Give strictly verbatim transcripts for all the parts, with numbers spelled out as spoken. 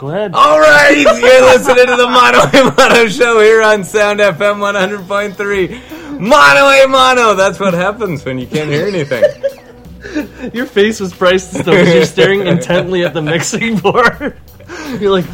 Go ahead. All right, you're listening to the Mono a Mono show here on Sound F M one hundred point three. Mono a Mono. That's what happens when you can't hear anything. Your face was priceless though, because you're staring intently at the mixing board. You're like,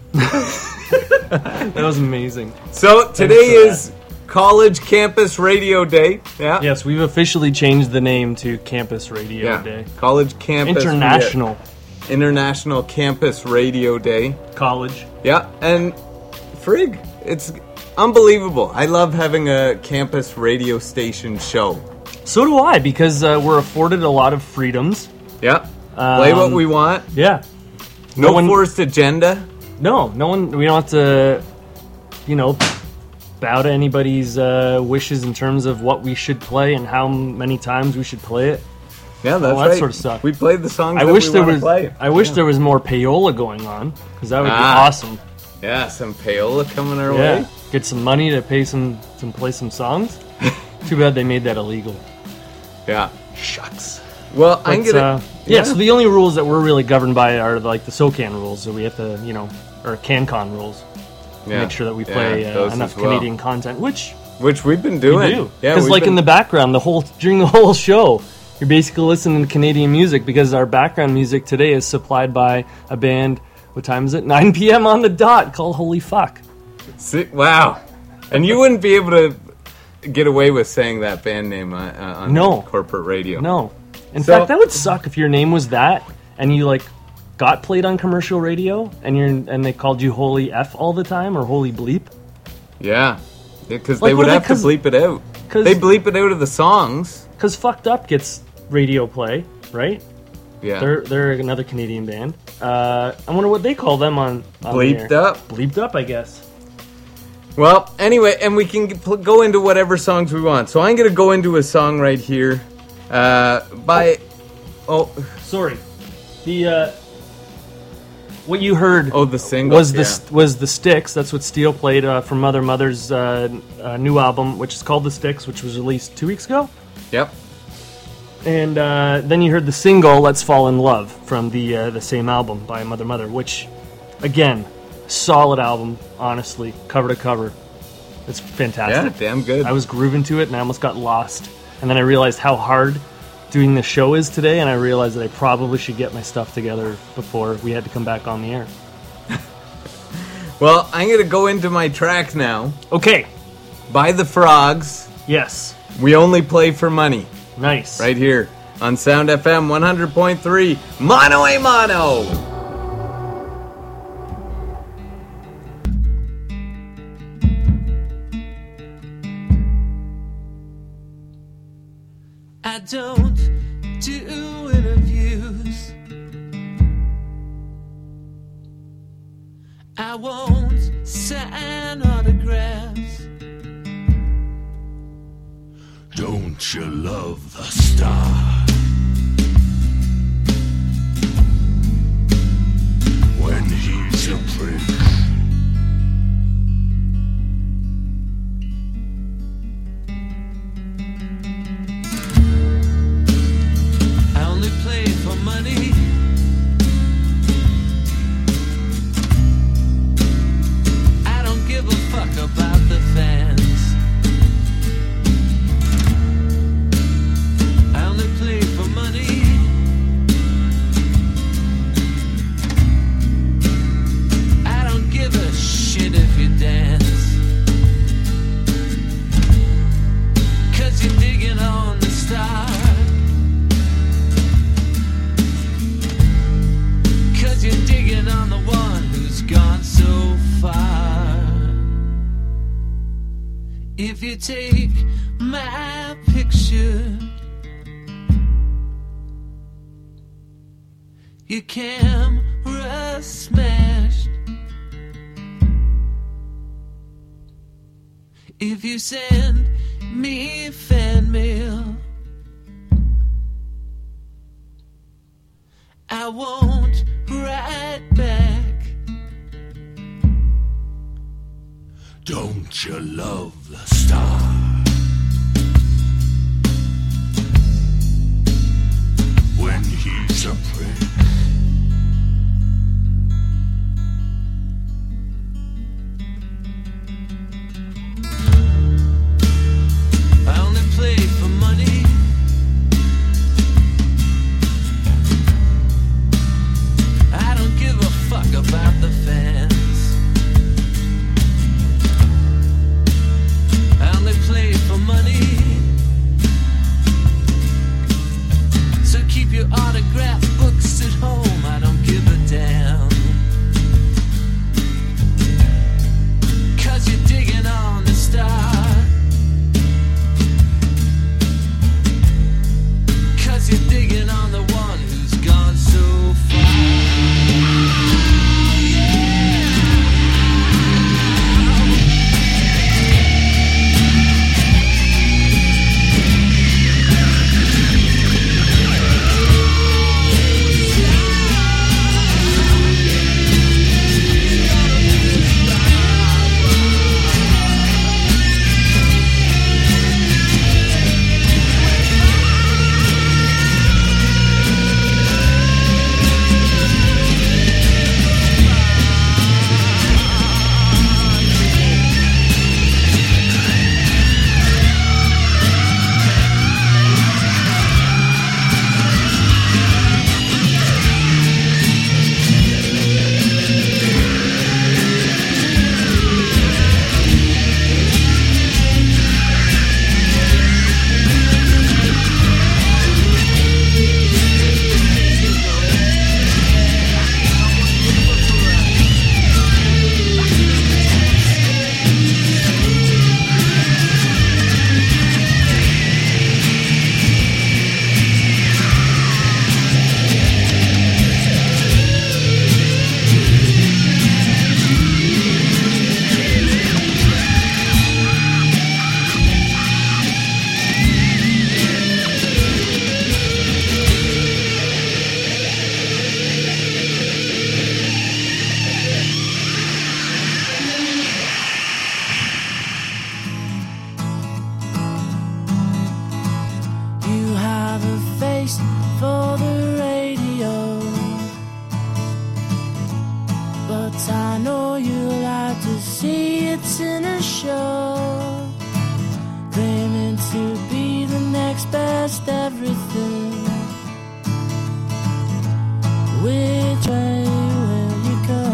that was amazing. So today is College Campus Radio Day. Yeah. Yes, we've officially changed the name to Campus Radio Yeah. Day. College Campus International. International Campus Radio Day. College. Yeah, and frig, it's unbelievable. I love having a campus radio station show. So do I, because uh, we're afforded a lot of freedoms. Yeah, play Um, what we want. Yeah. No, no one- forced agenda. No, no one. We don't have to, you know, bow to anybody's uh, wishes in terms of what we should play and how many times we should play it. Yeah, that's that right. sort of stuff. We played the songs I that wish we there want was. to play. I wish there was more payola going on, because that would be Ah. awesome. Yeah, some payola coming our Yeah, way. get some money to pay some, some play some songs. Too bad they made that illegal. Yeah. Shucks. Well, But, I'm gonna. uh, yeah. So the only rules that we're really governed by are like the SOCAN rules. So we have to, you know, or CanCon rules. yeah, Make sure that we yeah, play uh, those enough as well. Canadian content, which Which we've been we doing. do. Yeah, Because we've like been- in the background, the whole during the whole show, you're basically listening to Canadian music because our background music today is supplied by a band. What time is it? nine p.m. on the dot. Called Holy Fuck. See, wow, and you wouldn't be able to get away with saying that band name uh, uh, on No. corporate radio. No. In So- fact, that would suck if your name was that and you like got played on commercial radio and you're and they called you Holy F all the time or Holy Bleep. Yeah, because Like, they what would are they- have to 'cause- bleep it out. 'cause- They bleep it out of the songs. Because Fucked Up gets radio play, right? Yeah, They're they're another Canadian band. Uh, I wonder what they call them on, on the bleeped air. up. Bleeped up, I guess. Well, anyway, and we can g- pl- go into whatever songs we want. So I'm going to go into a song right here uh, by... Oh, Sorry, the uh, what you heard oh, the single. was the yeah. st- was the Sticks. That's what Steele played uh, from Mother Mother's uh, uh, new album, which is called The Sticks, which was released two weeks ago. Yep. And uh, then you heard the single "Let's Fall in Love" from the uh, the same album by Mother Mother, which, again, solid album. Honestly, cover to cover, it's Yeah, fantastic. damn good. I was grooving to it, and I almost got lost. And then I realized how hard doing the show is today, and I realized that I probably should get my stuff together before we had to come back on the air. Well, I'm going to go into my track now. Okay. By the Frogs, Yes. We Only Play for Money. Nice. Right here on Sound F M one hundred point three. Mono a Mono! I don't do interviews. I won't sign autographs. Don't you love the star? When he's a prick. I only play for money. I don't give a fuck about the fans. I only play for money. I don't give a shit if you dance. 'Cause you're digging on the star. 'Cause you're digging on the one who's gone so far. If you take my picture, your camera smashed. If you send me fan mail, I won't write back. Don't you love the star? When he's a prick. I know you like to see it's in a show, claiming to be the next best everything. Which way will you go?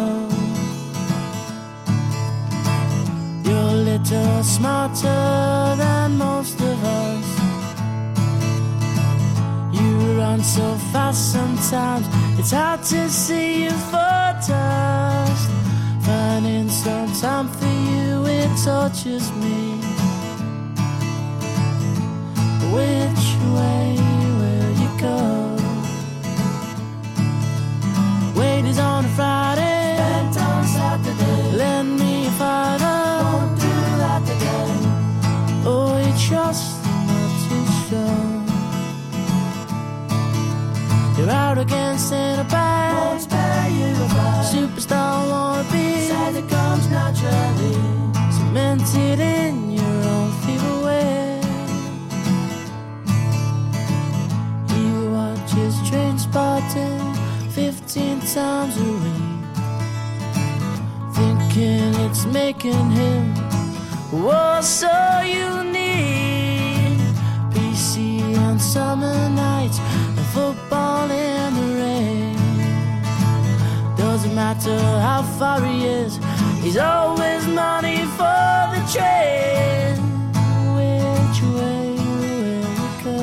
You're a little smarter than most of us. You run so fast sometimes it's hard to see you for dust. Finding some time for you, it tortures me. Which way will you go? Wait is on a Friday, spent on Saturday. Lend me a fiver, won't do that again. Oh, you trust not too strong. You're out against in a bag, won't spare you a bag. Superstar wannabe, said it comes naturally, cemented in your own feeble way. He watches Trainspotting fifteen times a week, thinking it's making him oh so unique. P C on summer nights, football in the rain. Doesn't matter how far he is, he's always money for the train. Which way will you go?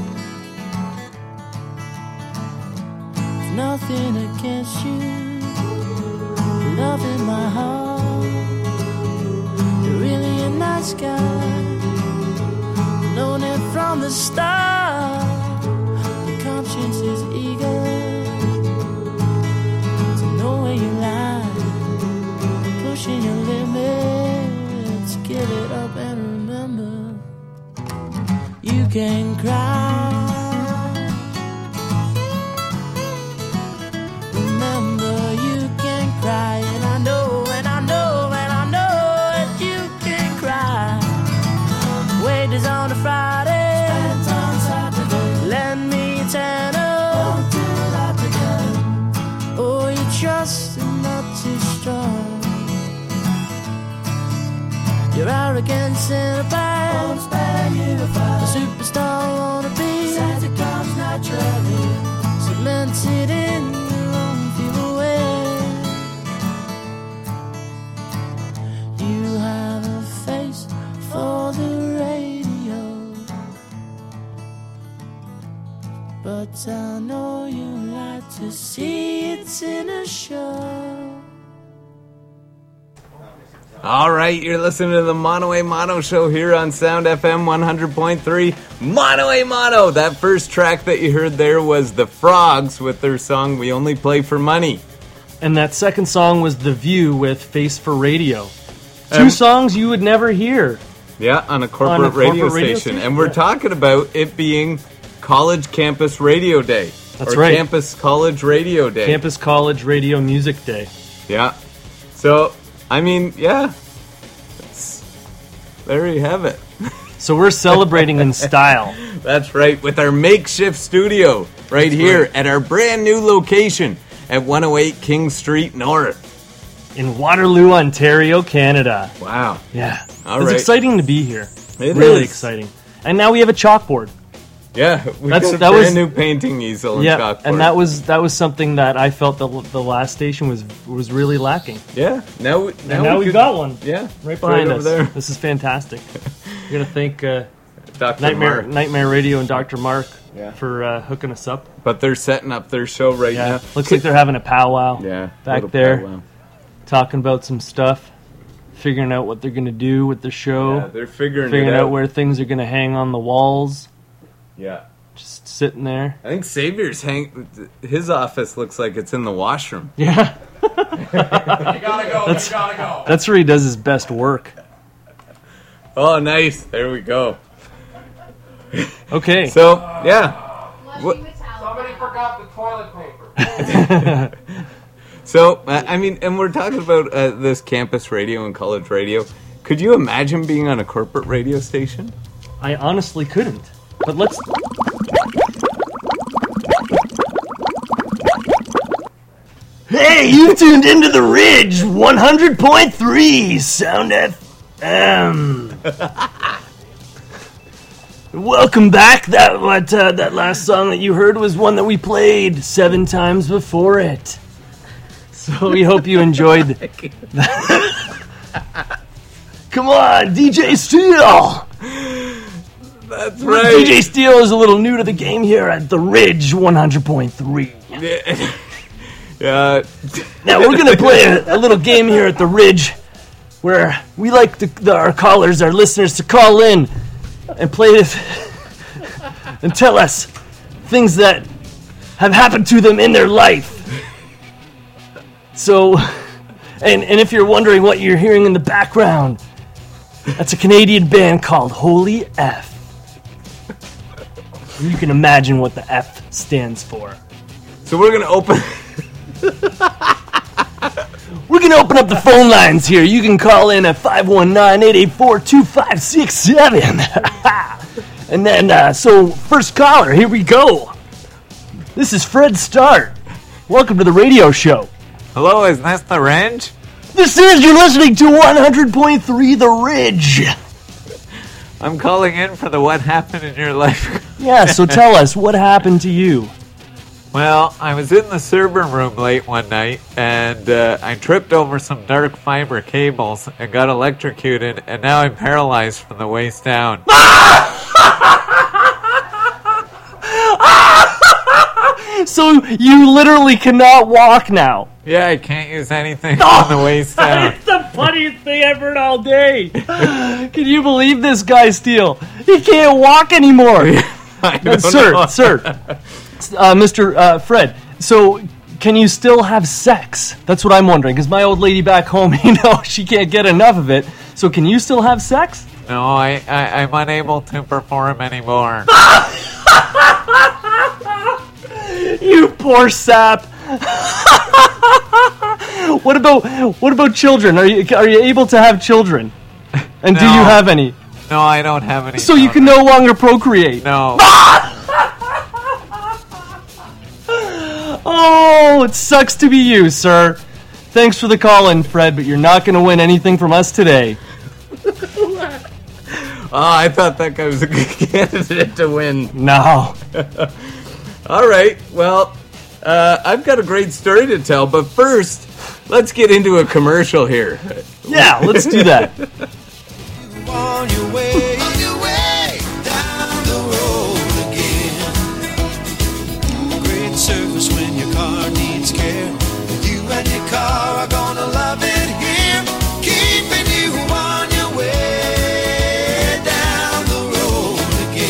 There's nothing against you, love in my heart. You're really a nice guy, known it from the start. Conscience is eager to know where you lie, pushing your limits. Give it up and remember, you can cry. Remember, you can cry, and I know, and I know, and I know that you can cry. Wait is on a Friday, spent on Saturday. Lend me won't do that again. Oh, you trust and not too strong. Your arrogance in a bag, won't spare you a fight. The superstar wannabe, says it comes naturally, cemented in your own feeble way. You have a face for the radio, but I know you like to see it's in a show. All right, you're listening to the Mono a Mono Show here on Sound F M one hundred point three. Mono a Mono! That first track that you heard there was The Frogs with their song We Only Play for Money. And that second song was The View with Face for Radio. Two Um, songs you would never hear. Yeah, on a corporate, On a corporate radio, radio station. station? And we're Yeah. talking about it being College Campus Radio Day. That's or right. Campus College Radio Day. Campus College Radio Music Day. Yeah. So, I mean, yeah. It's, there you have it. So we're celebrating in style. That's right, with our makeshift studio right That's here right. at our brand new location at one oh eight King Street North. In Waterloo, Ontario, Canada. Wow. Yeah. All it's right. exciting to be here. It really is. exciting. And now we have a chalkboard. Yeah, we That's- got a that brand was- new painting easel and Yeah, chalkboard. and that was that was something that I felt that the last station was was really lacking. Yeah, now, we- now, And now we we've could- got one. Yeah, Right behind over us. there. This is fantastic. We're gonna thank uh, Doctor Nightmare Mark. Nightmare Radio and Doctor Mark Yeah. for uh, hooking us up. But they're setting up their show right Yeah, now. looks like they're having a powwow. Yeah, back little there, powwow. talking about some stuff, figuring out what they're gonna do with the show, Yeah, they're figuring, figuring it out out. where things are gonna hang on the walls. Yeah. Just sitting there. I think Xavier's hang. His office looks like it's in the washroom. Yeah. You gotta go, That's- you gotta go. That's where he does his best work. Oh, nice. There we go. Okay. So, yeah. What- Somebody forgot the toilet paper. So, uh, I mean, and we're talking about uh, this campus radio and college radio. Could you imagine being on a corporate radio station? I honestly couldn't. But let's. Hey, you tuned into the Ridge one hundred point three Sound F M. Welcome back. That what uh, that last song that you heard was one that we played seven times before it. So we hope you enjoyed that. Come on, D J Steele. That's right. D J Steele is a little new to the game here at the Ridge one hundred point three. Yeah. Yeah. Now we're gonna play a, a little game here at the Ridge, where we like to, the, our callers, our listeners, to call in and play this and tell us things that have happened to them in their life. So, and and if you're wondering what you're hearing in the background, that's a Canadian band called Holy F. You can imagine what the F stands for. So we're gonna open. We're going to open up the phone lines here. You can call in at five one nine, eight eight four, two five six seven. And then, uh, so, first caller, here we go. This is Fred Start. Welcome to the radio show. Hello, is this the Ridge? This is, you're listening to one hundred point three The Ridge. I'm calling in for the what happened in your life. Yeah, so tell us, what happened to you? Well, I was in the server room late one night, and uh, I tripped over some dark fiber cables and got electrocuted, and now I'm paralyzed from the waist down. So you literally cannot walk now. Yeah, I can't use anything from the waist down. It's the funniest thing I've heard all day. Can you believe this guy, Steele? He can't walk anymore. I Uh, sir, know. sir, uh, Mister Uh, Fred. So, can you still have sex? That's what I'm wondering. Because my old lady back home, you know, she can't get enough of it. So, can you still have sex? No, I, I, I'm unable to perform anymore. You poor sap. What about what about children? Are you are you able to have children? And do No. you have any? No, I don't have any. So you can no longer procreate. No. Oh, it sucks to be you, sir. Thanks for the call in, Fred, but you're not going to win anything from us today. Oh, I thought that guy was a good candidate to win. No. All right, well, uh, I've got a great story to tell, but first, let's get into a commercial here. Yeah, let's do that. On your way, your way down the road again. Great service when your car needs care. You and your car are gonna love it here. Keeping you on your way down the road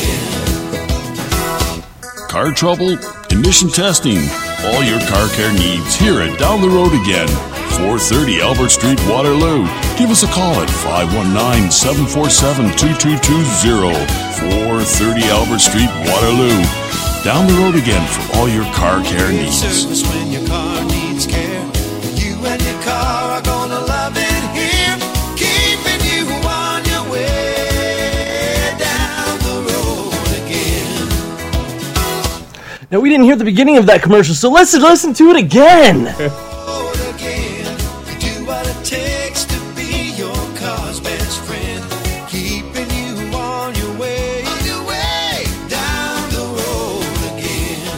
again. Car trouble? Emission testing. All your car care needs here at Down the Road Again. four thirty Albert Street, Waterloo. Give us a call at five one nine, seven four seven, two two two zero. four thirty Albert Street, Waterloo. Down the road again for all your car care Great needs. service when your car needs care. You and your car are gonna love it here. Keeping you on your way down the road again. Now, we didn't hear the beginning of that commercial, so let's listen to it again. Road again. Do what it takes to be your car's best friend. Keeping you on your way, your way down the road again.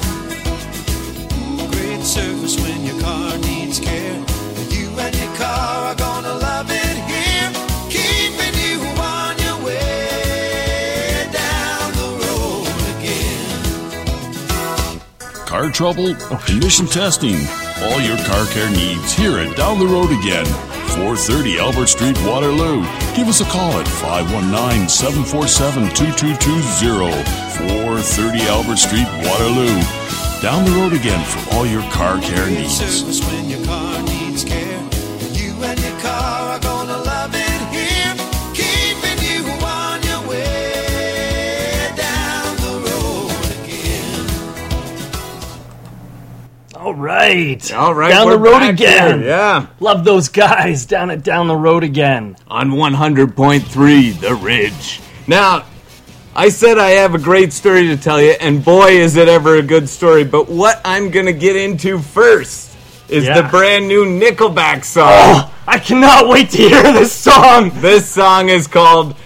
Great service when your car needs care. You and your car are gonna love it here. Keeping you on your way down the road again. Car trouble? Emission testing. All your car care needs here at Down the Road Again. four thirty Albert Street, Waterloo. Give us a call at five one nine, seven four seven, two two two zero. four thirty Albert Street, Waterloo. Down the road again for all your car care Great needs. service when your car needs care. You and your car are gonna love it here. Keeping you on your way down the road again. All right. All right, Down we're the road back again. here, yeah. Love those guys down at Down the Road Again. On one hundred point three The Ridge. Now, I said I have a great story to tell you, and boy, is it ever a good story. But what I'm going to get into first is Yeah. the brand new Nickelback song. Oh, I cannot wait to hear this song. This song is called.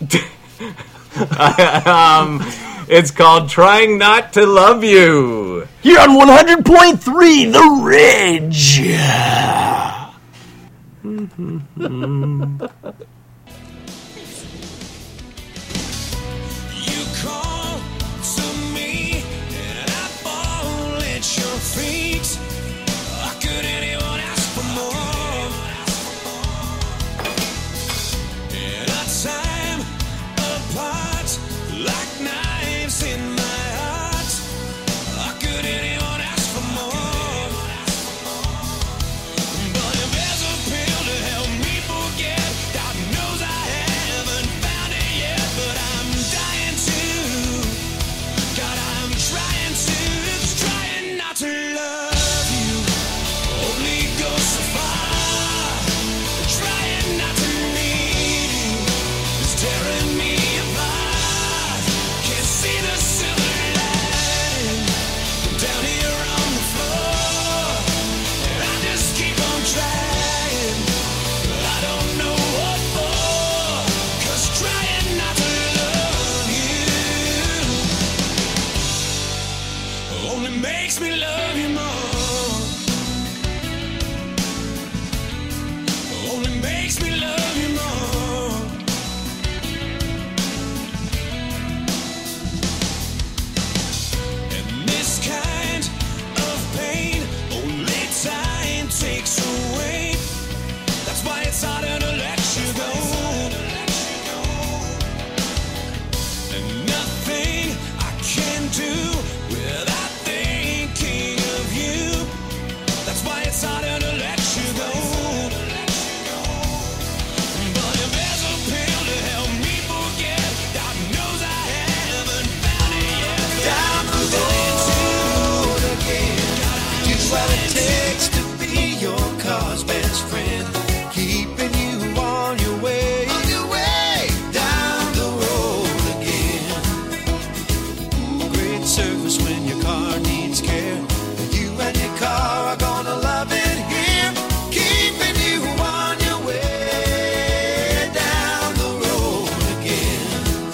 um, it's called "Trying Not to Love You." Here on one hundred point three, The Ridge. You call to me, and I fall at your feet. How could anyone ask for more? In our time apart, like knives in my heart. How could anyone ask for more? But if there's a pill to help me forget, God knows I haven't found it yet. But I'm dying to, God, I'm trying to, trying not to love you. Only go so far, trying not to need you. It's tearing me apart. Can't see the silver lining. I'm down here on the floor, and I just keep on trying. I don't know what for, 'cause trying not to love you only makes me love you more. Only makes me love you more. And this kind of pain only time takes away. That's why it's harder to let you go. And nothing I can do without thinking of you. That's why it's harder to let you go. But if there's a pill to help me forget, God knows I haven't found it yet. Down the road again, do what it takes to be your car's best friend, keeping you on your way, on your way, down the road again. Great service when your car needs care. You and your car are gonna love it here, keeping you on your way, down the road again.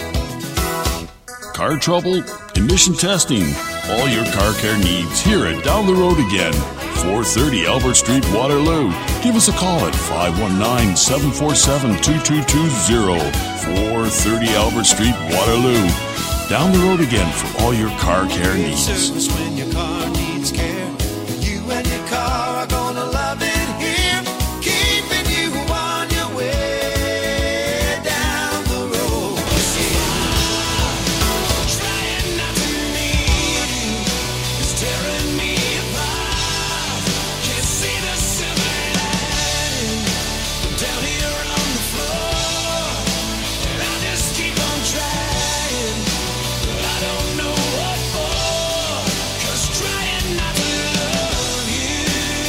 Car trouble? Emission testing. All your car care needs here at Down the Road Again. four thirty Albert Street, Waterloo. Give us a call at five one nine, seven four seven, two two two zero. four thirty Albert Street, Waterloo. Down the Road Again for all your car care Great needs. service when your car needs care. You and your car are gonna love it here, keeping you on your way, down the road again. Trying not to need you, it's tearing me apart. Can't see the silver lining. I'm down here on the floor, and I just keep on trying. But I don't know what for, 'cause trying not to love you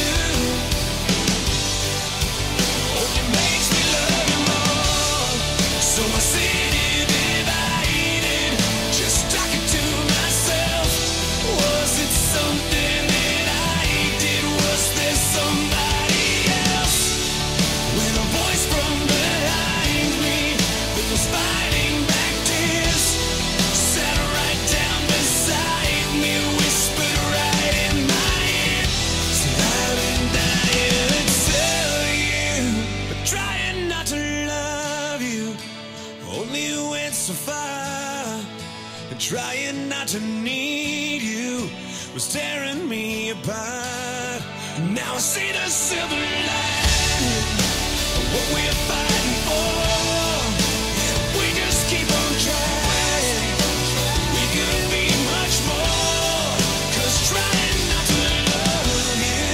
only makes me love you more. So I sit here divided, just talking to myself. Was it something that I did? Was there somebody else? When a voice from behind me that was fighting back tears sat right down beside me, whispered right in my ear, said I've been dying to tell you, but trying not to love you only went so far. And trying not to need you was tearing me apart. Now I see the silver lining of what we're fighting for. If we just keep on trying, we could be much more. 'Cause trying not to love you,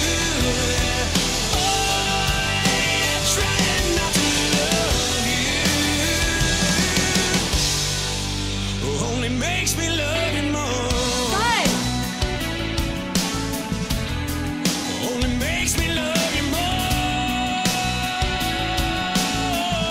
oh yeah, trying not to love you only makes me love you more. Only makes me love you more.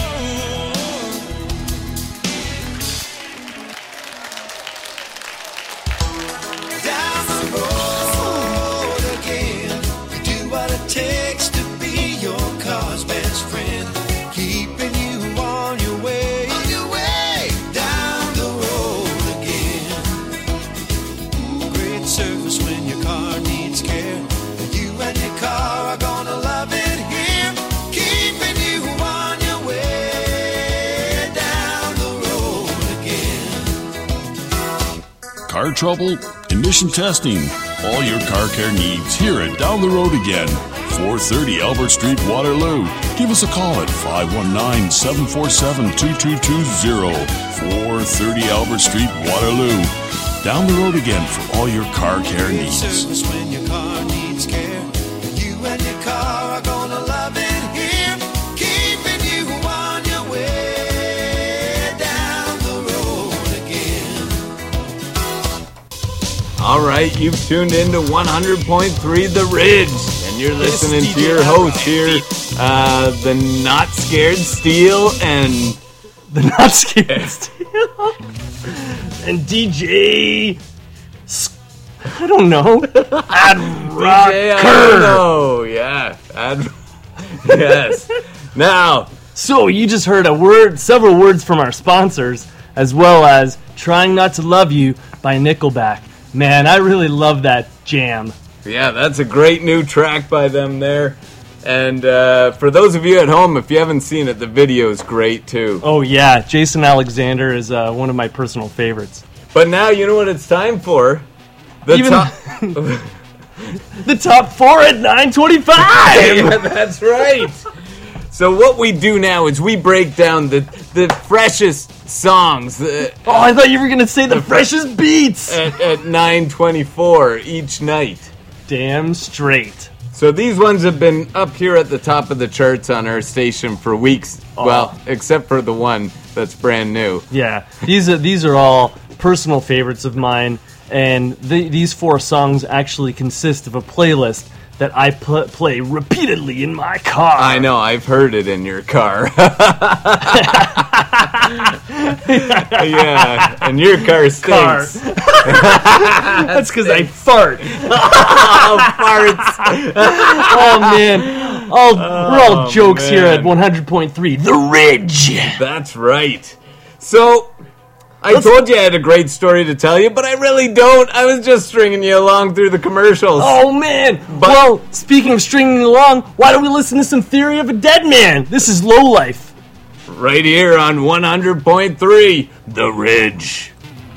car trouble, emission testing, all your car care needs here at Down the Road Again, four thirty Albert Street, Waterloo. Give us a call at five one nine, seven four seven, two two two zero, four thirty Albert Street, Waterloo. Down the Road Again for all your car care Great needs. service when your car needs care. You and your car are gonna love it here, keeping you on your way down the road again. All right, you've tuned into one hundred point three The Ridge, and you're listening to your host here, uh, the Not Scared Steel and The Not Scared Steel. And D J... S- I don't know. Ad Rocker. D J, I don't know. Yeah. Ad- yes. Now, So you just heard a word, several words from our sponsors, as well as "Trying Not to Love You" by Nickelback. Man, I really love that jam. yeah, that's a great new track by them there. And uh, for those of you at home, if you haven't seen it, the video is great too. Oh yeah, Jason Alexander is uh, one of my personal favorites. But now you know what it's time for. The Even- top. The top four at nine twenty-five. Yeah, that's right. So what we do now is we break down the the freshest songs uh, Oh, I thought you were gonna say the freshest beats. at, at nine twenty-four each night. Damn straight. So these ones have been up here at the top of the charts on our station for weeks. Well, except for the one that's brand new. Yeah, these are these are all personal favorites of mine, and the, these four songs actually consist of a playlist that I pl- play repeatedly in my car. I know, I've heard it in your car. Yeah, and your car Car. stinks. That's because I fart. Oh, farts. Oh man, all, we're all jokes here man. at one hundred point three The Ridge. That's right. So, I told you I had a great story to tell you, but I really don't. I was just stringing you along through the commercials. Oh man! Well, speaking of stringing along, why don't we listen to some Theory of a Dead Man? This is Low Life. Right here on one hundred point three The Ridge.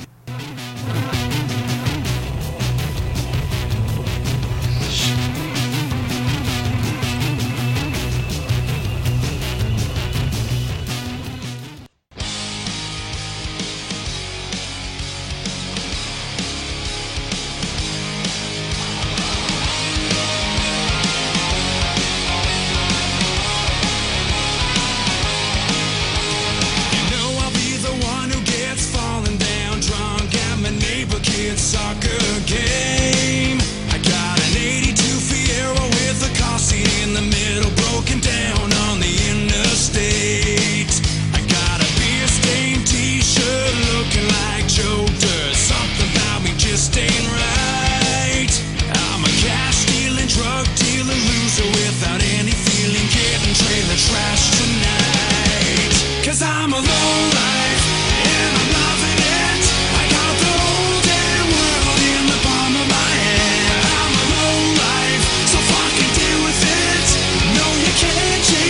You know I'll be the one who gets falling down drunk at my neighbor kid's soccer game. I got an eighty-two Fiero with a car seat in the middle, broken down on the interstate. I got a beer-stained T-shirt looking like Joker. Something about me just ain't right. I'm a cash-stealing, drug-dealer loser without any feeling, getting trailer trash tonight. Cause I'm a low life, and I'm loving it. I got the whole damn world in the palm of my hand. I'm a low life, so fucking deal with it. No, you can't change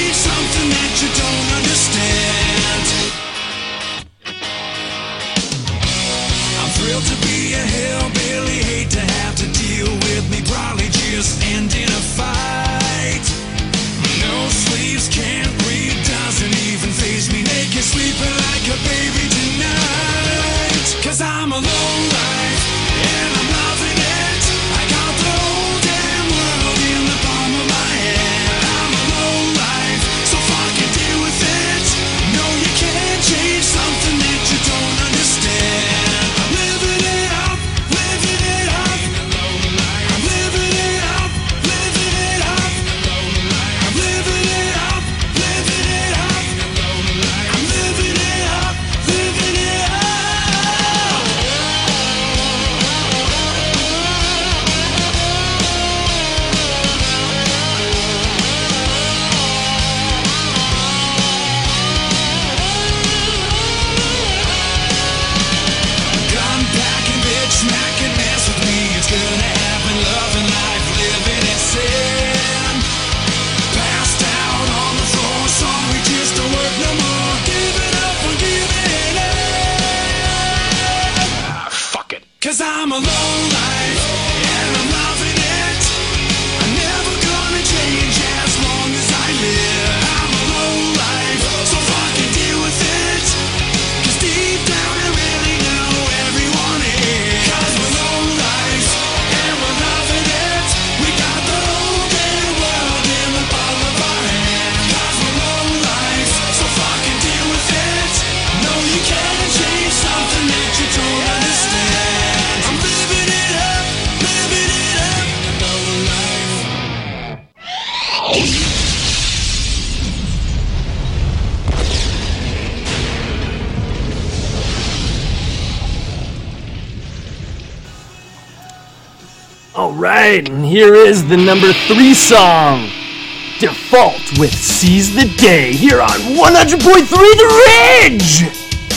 Alright, and here is the number three song, Default with Seize the Day, here on one hundred point three The Ridge!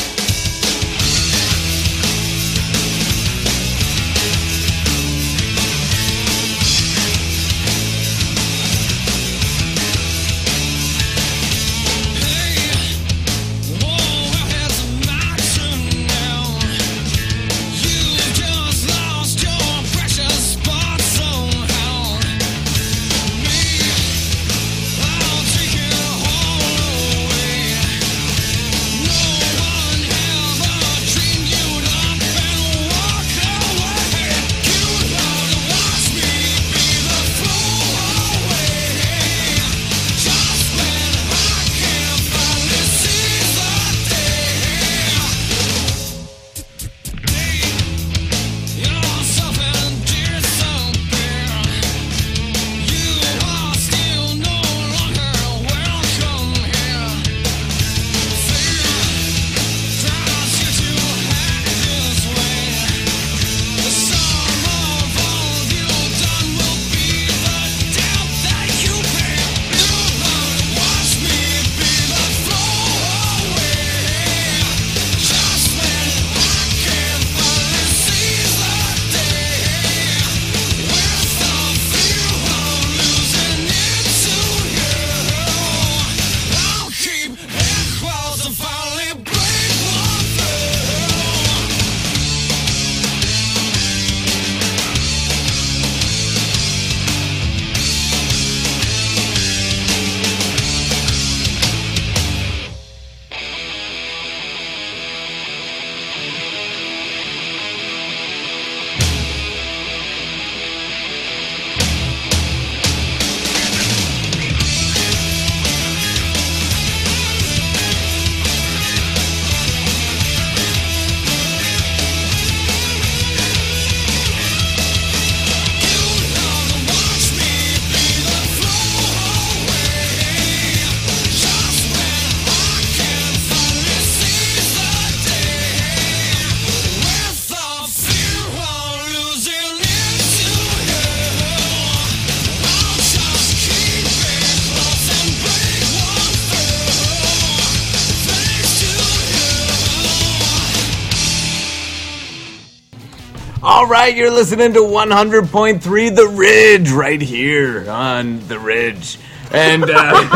All right, you're listening to one hundred point three The Ridge right here on The Ridge. And,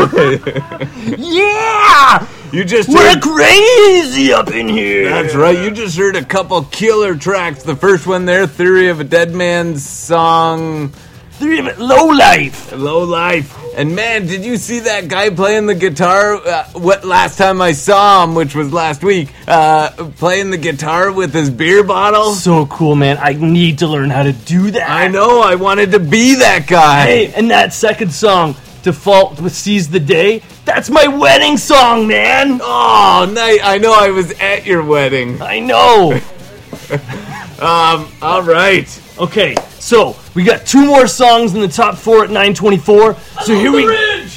uh... yeah! You just We're heard... crazy up in here! That's right, you just heard a couple killer tracks. The first one there, Theory of a Dead Man's song... Theory of a Low Life! Low Life. And man, did you see that guy playing the guitar? Uh, what last time I saw him, which was last week, uh, playing the guitar with his beer bottle? So cool, man. I need to learn how to do that. I know, I wanted to be that guy. Hey, and that second song, Default with Seize the Day, that's my wedding song, man! Oh, nice. I know I was at your wedding. I know! um, all right. Okay, so we got two more songs in the top four at nine twenty-four. So here we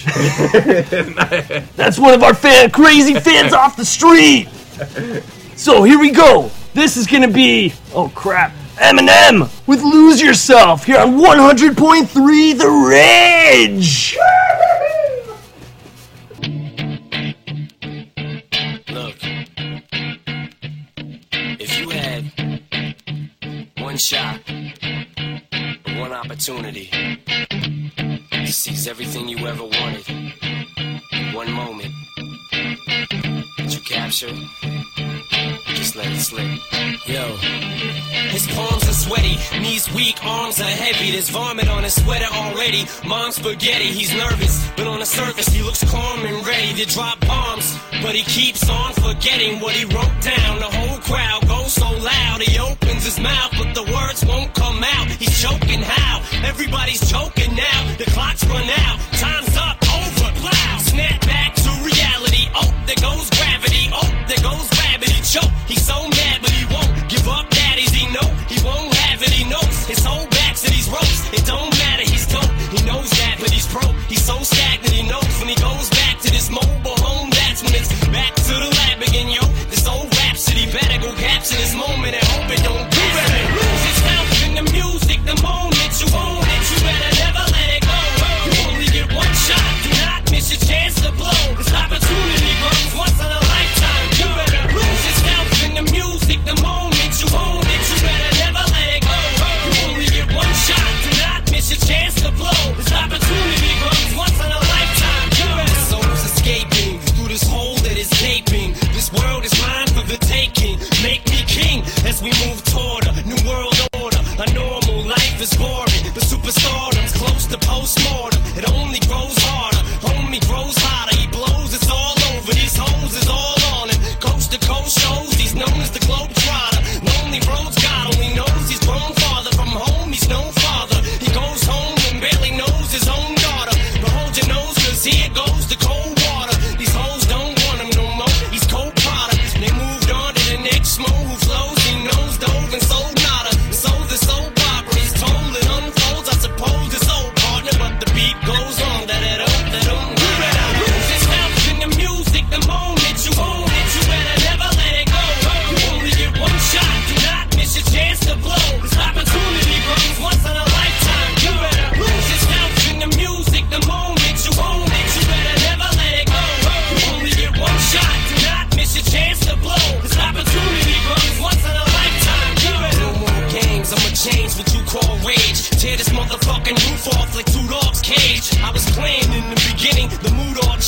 That's one of our fan crazy fans off the street. So here we go. This is gonna be oh crap, Eminem with Lose Yourself here on one hundred point three The Ridge. Look, if you had one shot, one opportunity to seize everything you ever wanted, one moment that you captured, just let it slip. Yo, his palms are sweaty, knees weak, arms are heavy. There's vomit on his sweater already. Mom's spaghetti, he's nervous, but on the surface he looks calm and ready to drop bombs. But he keeps on forgetting what he wrote down. The whole crowd goes so loud, he opens his mouth, but the words won't come out. He's choking how? Everybody's choking now. The clock's run out, time's up, over, plow. Snap back to reality. Oh, there goes gravity. Oh, there goes rabbit. He choke. He's so mad, but he won't give up. Daddies, he know he won't have it. He knows his whole back to these ropes. It don't matter. He's dope. He knows that, but he's broke. He's so stagnant. He knows when he goes back to this mobile home. That's when it's back to the lab again, yo. This old rhapsody better go capture this moment and hope it don't do better. Lose yourself in the music the moment you own.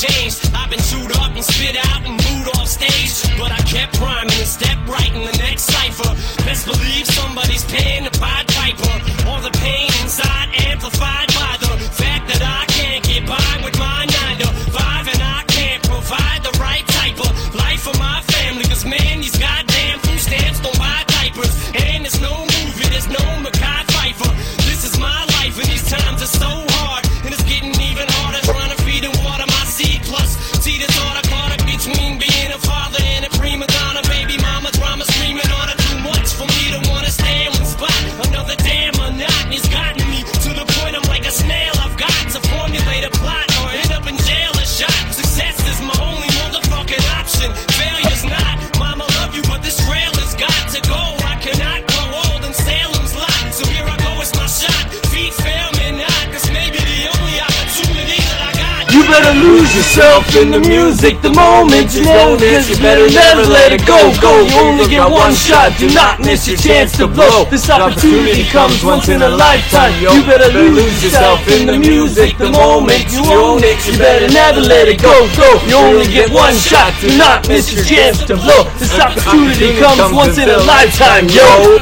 changed. I've been chewed up and spit out and booed off stage, but I kept rhyming and stepped right in the next cipher. Best believe somebody's paying the Pied Piper. All the pain inside amplified by the fact that I can't get by with my nine to five, and I can't provide the right type of life for my family. Cause man, these goddamn food stamps don't buy diapers, and there's no movie, there's no Mackay Pfeiffer. This is my life, and these times are so hard, and it's getting even harder trying to feed and water my seed. Plus, see the thought I caught up between being a father and a prima donna. Baby mama drama screaming on her too much for me to wanna stay in one spot. Another damn monotony's gotten me to the point I'm like a snail. I've got to formulate a plot or end up in jail or shot. Success is my only motherfucking option. Failure's not. Mama love you, but this rail has got to go. I cannot grow old in Salem's lot, so here I go, it's my shot. Feet fail me not, this may be the only opportunity that I got. You better lose yourself in the music the moment you know this. You better never let it go, go. You only get one shot, do not miss your chance to blow. This opportunity comes once in a lifetime. You better lose yourself in the music the moment you own it. You better never let it go, go. You only get one shot, do not miss your chance to blow. This opportunity comes once in a lifetime, yo.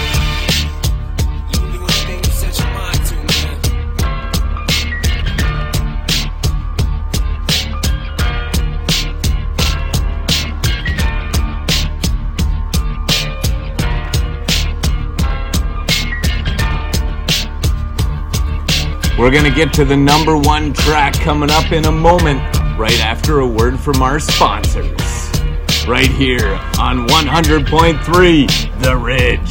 We're going to get to the number one track coming up in a moment, right after a word from our sponsors. Right here on one hundred point three, The Ridge.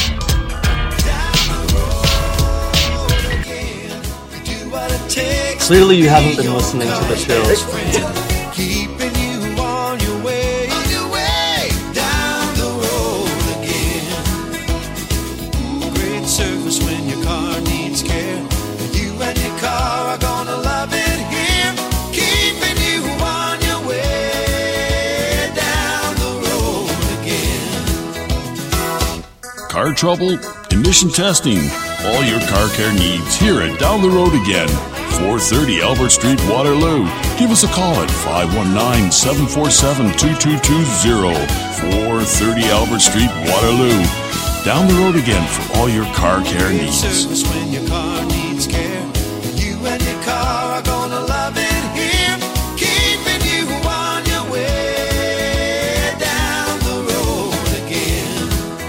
Clearly you haven't been listening to the shows. Keeping you on your way, on your way down the road again. Great service when your car needs care. You and your car are gonna love it here. Keeping you on your way down the road again. Car trouble? Emission testing. All your car care needs here at Down the Road Again. four thirty Albert Street, Waterloo. Give us a call at five one nine, seven four seven, two two two zero. four thirty Albert Street, Waterloo. Down the road again for all your car care Great needs. service when your car needs care. You and your car are gonna love it here. Keeping you on your way down the road again.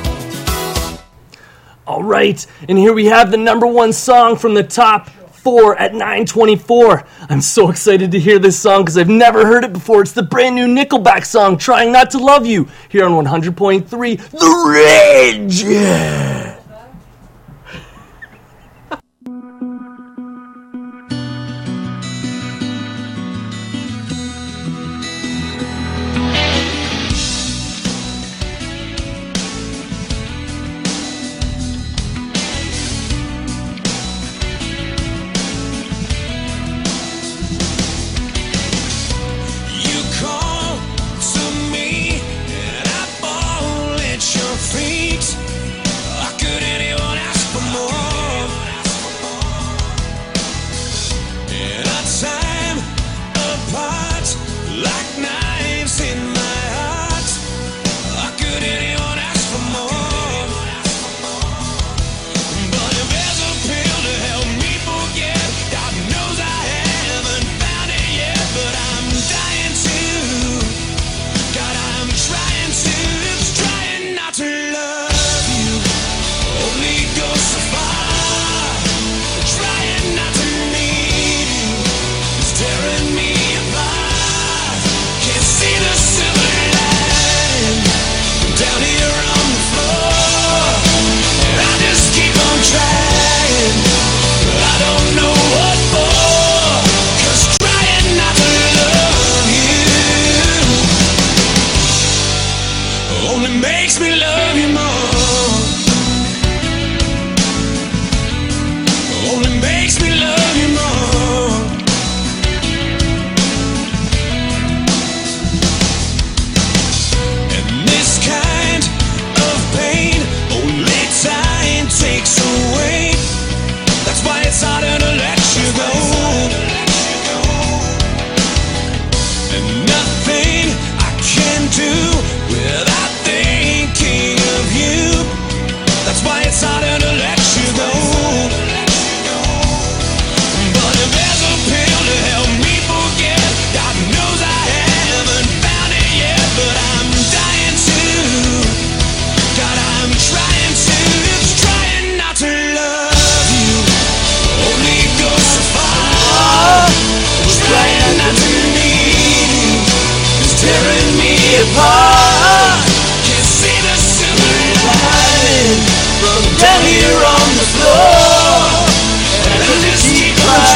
All right, and here we have the number one song from the top four at nine twenty-four. I'm so excited to hear this song because I've never heard it before. It's the brand new Nickelback song, Trying Not to Love You, here on one hundred point three, The Ridge. Yeah. You call to me and I fall at your feet. I could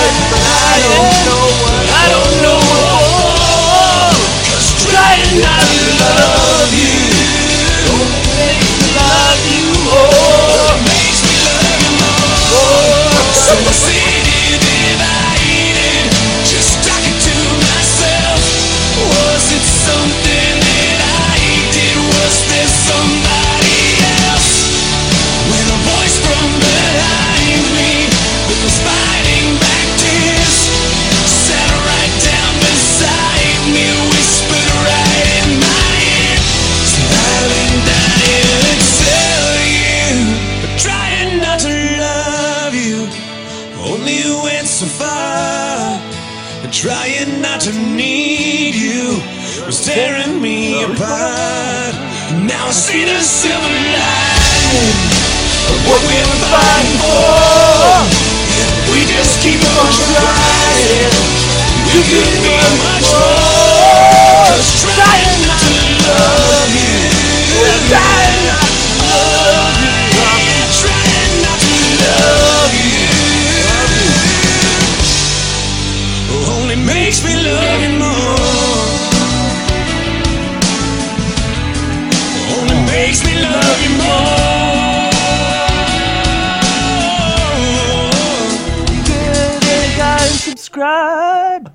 but I don't know what. I don't know what. Cause trying not to love you only makes me love you more. Makes me love you more. So I sit here divided, just talking to myself. Was it something that I did? Was there somebody else? When a voice from behind me was fighting back tears, sat right down beside me, whispered right in my ear, said I've been dying to tell you, but trying not to love you only went so far. And trying not to need you was tearing me apart. Now I see the silver lining of what we're fighting for. We just keep on trying. We could be much more. Just trying not to love you. Trying not to love you. Trying not to love you. Only makes me love you more. Only makes me love you more. Good guys, subscribe.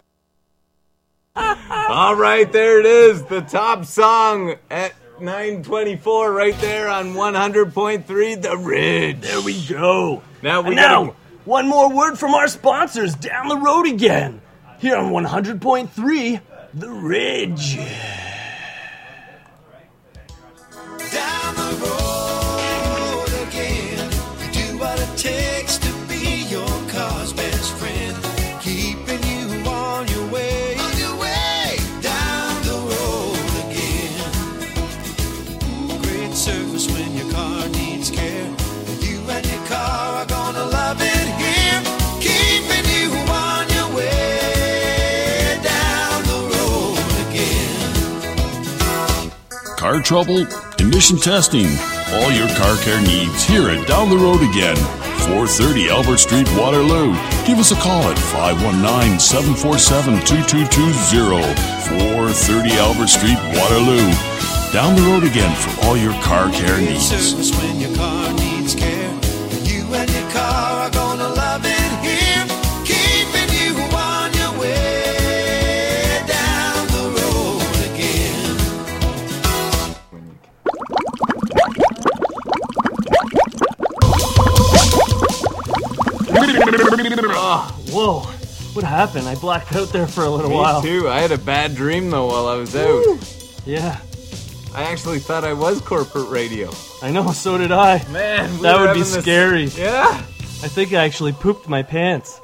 All right, there it is. The top song at nine twenty-four right there on one hundred point three The Ridge. There we go. Now we and gotta- now, one more word from our sponsors down the road again. Here on one hundred point three The Ridge. Down the road again. Do what it takes to be your car's best friend. Keeping you on your way, on your way. Down the road again. Great service when your car needs care. You and your car are gonna love it here. Keeping you on your way. Down the road again. Car trouble? Emission testing. All your car care needs here at Down the Road Again. four thirty Albert Street, Waterloo. Give us a call at five one nine, seven four seven, two two two zero. four thirty Albert Street, Waterloo. Down the Road Again for all your car care Great needs. service when your car needs care. You and your car are gonna love it here. Keeping you on your way. Down the road again. Whoa, what happened? I blacked out there for a little Me while. too. I had a bad dream though while I was out. Yeah, I actually thought I was corporate radio. I know, so did I. Man, we That were would be having this- scary. Yeah, I think I actually pooped my pants.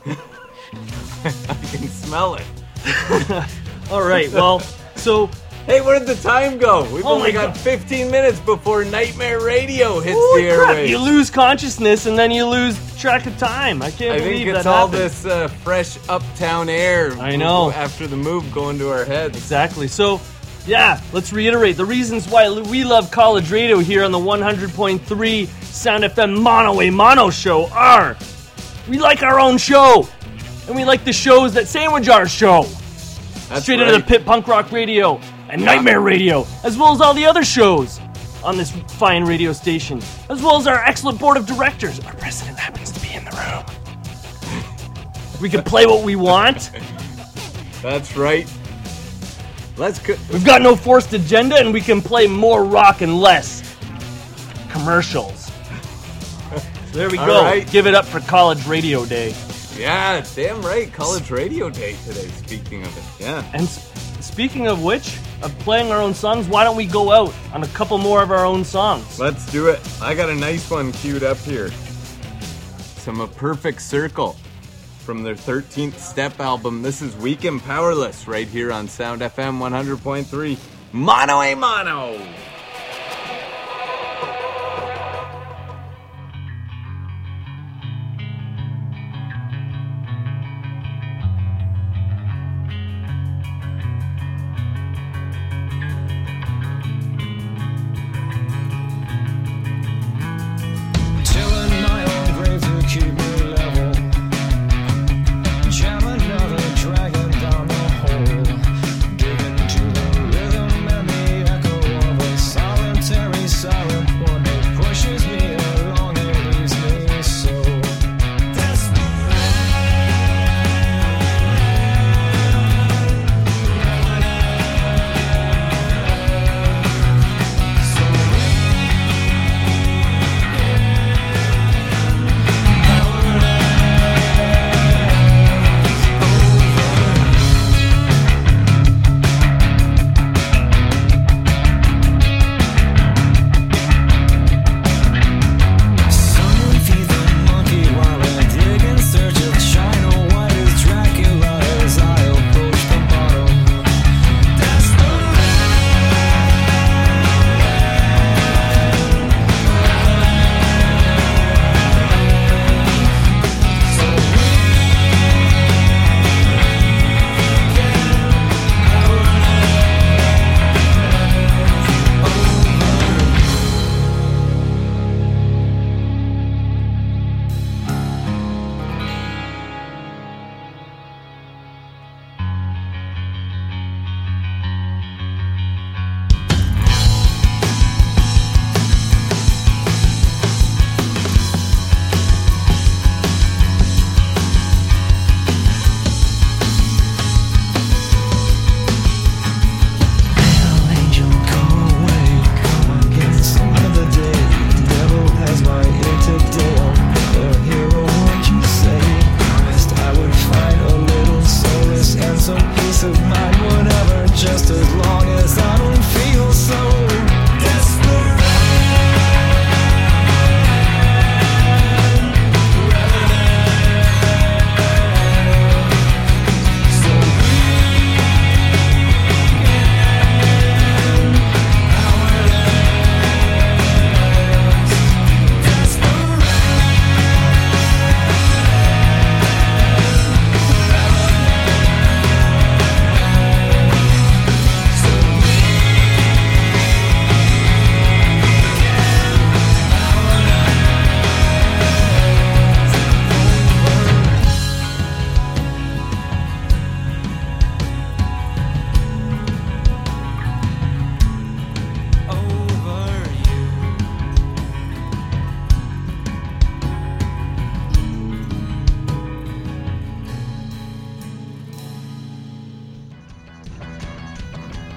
I can smell it. All right, well, so Hey, where did the time go? We've Oh only my got God. fifteen minutes before Nightmare Radio hits holy the crap, airwaves. you lose consciousness and then you lose track of time. I can't I believe think it's that all happened. this uh, fresh uptown air. I know. After the move going to our heads. Exactly. So, yeah, let's reiterate the reasons why we love college radio here on the one hundred point three Sound F M Mono a Mono show are we like our own show, and we like the shows that sandwich our show. That's Straight right. into the Pit Punk Rock Radio and Nightmare Radio, as well as all the other shows on this fine radio station, as well as our excellent board of directors. Our president happens to be in the room. We can play what we want. That's right. Let's go. We've got no forced agenda, and we can play more rock and less commercials. So there we All go. right. Give it up for College Radio Day. Yeah, damn right. College Radio Day today, speaking of it. Yeah. And s- speaking of which, of playing our own songs, why don't we go out on a couple more of our own songs? Let's do it. I got a nice one queued up here. Some A Perfect Circle from their thirteenth Step album. This is Weak and Powerless right here on Sound F M one hundred point three. Mono a Mono! Tilling my own grave to keep me level.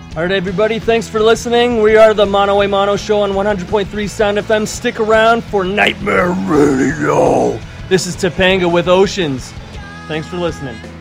All right, everybody, thanks for listening. We are the Mono a Mono Show on one hundred point three Sound F M. Stick around for Nightmare Radio. This is Topanga with Oceans. Thanks for listening.